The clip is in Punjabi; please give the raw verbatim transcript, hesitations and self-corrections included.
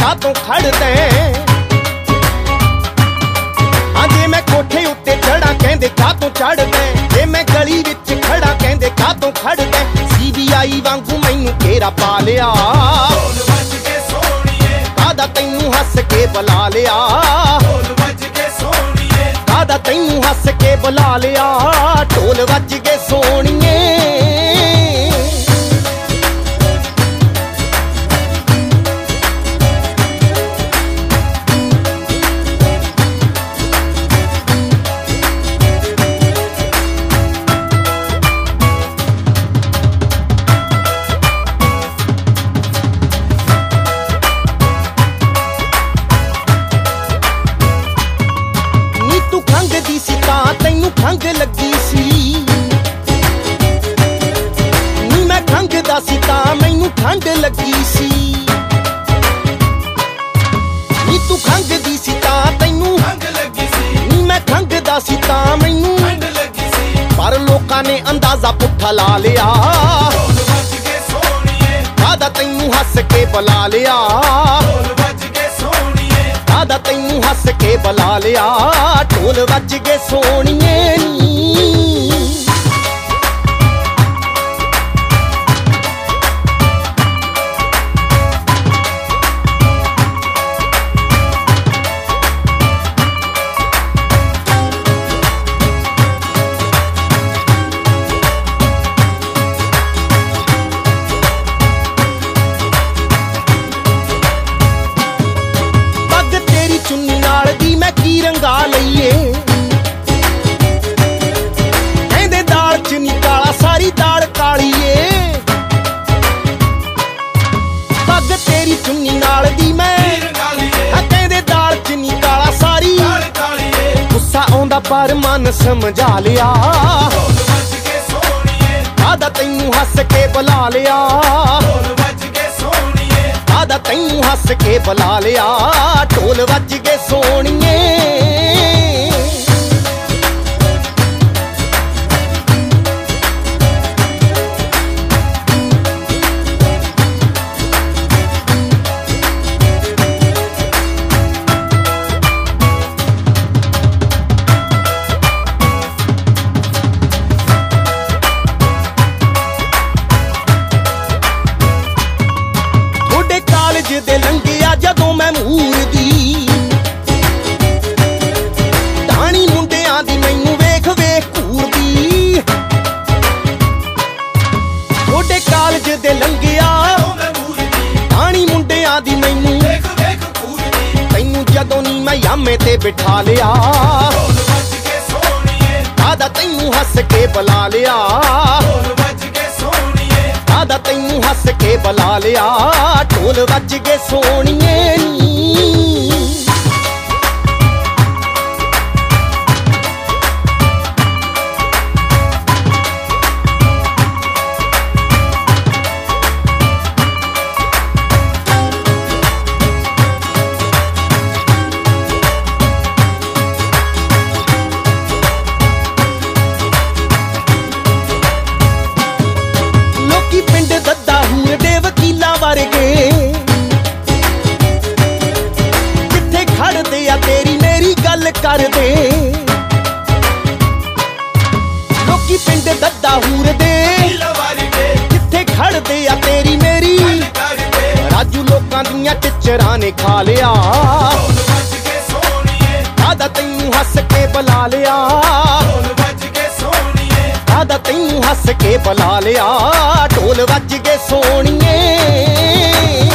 ਕਾਤੋਂ ਖੜਦੇ ਹਾਂ ਜੇ ਮੈਂ ਕੋਠੇ ਉੱਤੇ ਚੜਾ ਕਹਿੰਦੇ ਕਾਤੋਂ ਚੜਦੇ ਜੇ ਮੈਂ ਗਲੀ ਵਿੱਚ ਖੜਾ ਕਹਿੰਦੇ ਕਾਤੋਂ ਖੜਦੇ ਸੀ ਬੀ ਆਈ ਵਾਂਗੂ ਮੈਨੂੰ ਘੇਰਾ ਪਾ ਲਿਆ ਢੋਲ ਵੱਜ ਕੇ ਸੋਹਣੀਏ ਕਾਦਾ ਤੈਨੂੰ ਹੱਸ ਕੇ ਬੁਲਾ ਲਿਆ ਢੋਲ ਵੱਜ ਕੇ ਸੋਹਣੀਏ ਕਾਦਾ ਤੈਨੂੰ ਹੱਸ ਕੇ ਬੁਲਾ ਲਿਆ ਢੋਲ ਵੱਜ ਕੇ ਸੋਹਣੀਏ ਖੰਘਦੀ ਸੀ ਤਾਂ ਤੈਨੂੰ ਖੰਘ ਲੱਗੀ ਸੀ ਨੀ ਮੈਂ ਖੰਘਦਾ ਸੀ ਤਾਂ ਮੈਨੂੰ ਠੰਡ ਲੱਗੀ ਸੀ ਨੀ ਤੂੰ ਖੰਘਦੀ ਸੀ ਤਾਂ ਤੈਨੂੰ ਖੰਘ ਲੱਗੀ ਸੀ ਨੀ ਮੈਂ ਖੰਘਦਾ ਸੀ ਤਾਂ ਮੈਨੂੰ ਠੰਡ ਲੱਗੀ ਸੀ ਪਰ ਲੋਕਾਂ ਨੇ ਅੰਦਾਜ਼ਾ ਪੁੱਠਾ ਲਾ ਲਿਆ ਢੋਲ ਵੱਜ ਕੇ ਸੋਹਣੀਏ ਕਾਦਾ ਤੈਨੂੰ ਹੱਸ ਕੇ ਬੁਲਾ ਲਿਆ ਢੋਲ ਵੱਜ ਕੇ ਸੋਹਣੀਏ ਕਾਦਾ ਤੈਨੂੰ ਹੱਸ ਕੇ ਬੁਲਾ ਲਿਆ ਢੋਲ ਵੱਜ ਕੇ ਸੋਹਣੀਏ ਨੀ ਪੱਗ ਤੇਰੀ ਚੁੰਨੀ ਨਾਲ ਦੀ ਮੈਂ ਕੀ ਰੰਗਾ ਲਈਏ ਕਹਿੰਦੇ ਦਾਲ ਚ ਨੀ ਕਾਲਾ ਸਾਰੀ ਦਾਲ ਕਾਲੀਏ ਪੱਗ ਤੇਰੀ ਚੁੰਨੀ ਨਾਲ ਦੀ ਮੈਂ ਕਹਿੰਦੇ ਦਾਲ ਚ ਨੀ ਕਾਲਾ ਸਾਰੀ ਗੁੱਸਾ ਆਉਂਦਾ ਪਰ ਮਨ ਸਮਝਾ ਲਿਆ ਢੋਲ ਵੱਜ ਕੇ ਸੋਹਣੀਏ ਕਾਦਾ ਤੈਨੂੰ ਹੱਸ ਕੇ ਬੁਲਾ ਲਿਆ ਢੋਲ ਵੱਜ ਕੇ ਸੋਹਣੀਏ ਕਾਦਾ ਤੈਨੂੰ ਹੱਸ ਕੇ ਬੁਲਾ ਲਿਆ ਢੋਲ ਵੱਜ ਕੇ ਸੋਹਣੀਏ ਕਾਲਜ ਦੇ ਲੰਘਿਆ ਜਦੋਂ ਮੈਂ ਮੂਰ ਦੀ ਢਾਣੀ ਮੁੰਡਿਆਂ ਦੀ ਮੈਨੂੰ ਵੇਖ ਵੇਖ ਘੂਰਦੀ ਤੁਹਾਡੇ ਕਾਲਜ ਦੇ ਲੰਘਿਆ ਢਾਣੀ ਮੁੰਡਿਆਂ ਦੀ ਮੈਨੂੰ ਵੇਖ ਵੇਖ ਘੂਰਦੀ ਤੈਨੂੰ ਜਦੋਂ ਨੀ ਮੈਂ ਯਾਮੇ ਤੇ ਬਿਠਾ ਲਿਆ ਢੋਲ ਵੱਜ ਕੇ ਸੋਹਣੀਏ ਕਾਦਾ ਤੈਨੂੰ ਹੱਸ ਕੇ ਬੁਲਾ ਲਿਆ ਢੋਲ ਵੱਜ ਕੇ ਸੋਹਣੀਏ ਕਾਦਾ ਤੈਨੂੰ ਹੱਸ ਕੇ ਬੁਲਾ ਲਿਆ ਢੋਲ ਵੱਜ ਕੇ ਸੋਹਣੀਏ ਨੀ ਲੋਕੀ ਪਿੰਡ ਦੱਦਾ ਹੂਰ ਦੇ ਵਕੀਲਾਂ ਵਰਗੇ ਜਿੱਥੇ ਖੜਦੇ ਆ ਤੇਰੀ ਮੇਰੀ ਗੱਲ ਕਰਦੇ ਲੋਕੀ ਪਿੰਡ ਦੱਦਾ ਹੂਰ ਦੇ ਜਿੱਥੇ ਖੜਦੇ ਆ ਤੇਰੀ ਮੇਰੀ ਰਾਜੂ ਲੋਕਾਂ ਦੀਆਂ ਟਿਚਰਾਂ ਨੇ ਖਾ ਲਿਆ ਢੋਲ ਵੱਜ ਕੇ ਸੋਹਣੀਏ ਕਾਦਾ ਤੈਨੂੰ ਹੱਸ ਕੇ ਬੁਲਾ ਲਿਆ ਢੋਲ ਵੱਜ ਕੇ ਸੋਹਣੀਏ ਕਾਦਾ ਤੈਨੂੰ ਹੱਸ ਕੇ ਬੁਲਾ ਲਿਆ ਢੋਲ ਵੱਜ ਕੇ ਸੋਹਣੀਏ